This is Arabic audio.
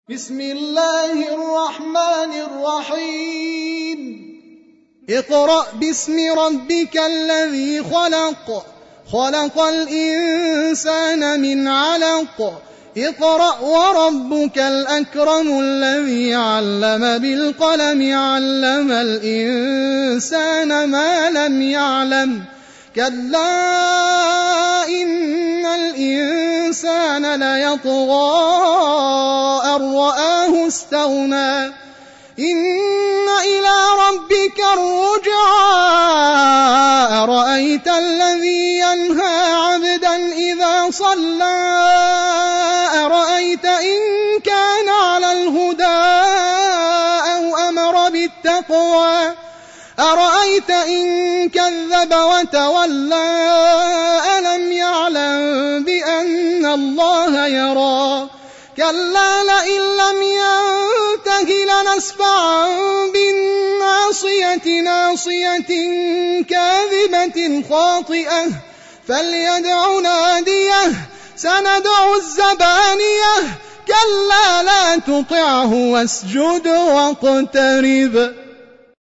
بسم الله الرحمن الرحيم اقرأ باسم ربك الذي خلق خلق الإنسان من علق اقرأ وربك الأكرم الذي علم بالقلم علم الإنسان ما لم يعلم كلا إن الإنسان ليطغى أن رآه استغنى إن إلى ربك الرجعى أرأيت الذي ينهى عبدا إذا صلى أرأيت إن كان على الهدى أو أمر بالتقوى أرأيت إن كذب وتولى ألم يعلم بأن الله يرى كلا لئن لم ينته لنسفعا بالناصية ناصية كاذبة خاطئة فليدع ناديه سندع الزبانية كلا لا تطعه واسجد واقترب